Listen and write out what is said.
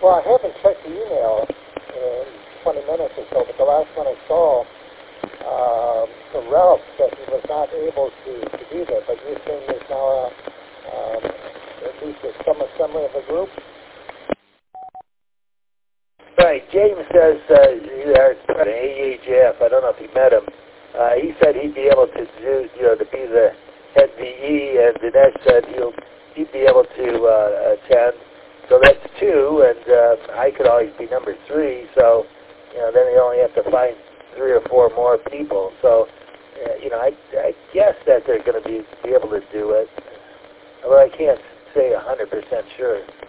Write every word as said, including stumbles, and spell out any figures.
Well, I haven't checked the email in twenty minutes or so, but the last one I saw, um, the Ralph said he was not able to, to be there, but you're saying there's now a, um, at least a some assembly of the group? Right. James says, uh, our president, A H F, I don't know if you met him, uh, he said he'd be able to do, you know, to be the head V E, and Dinesh said he'll, he'd be able to uh, attend. So that's two, and uh, I could always be number three, so, you know, then they only have to find three or four more people. So, uh, you know, I, I guess that they're going to be, be able to do it, although I can't say one hundred percent sure.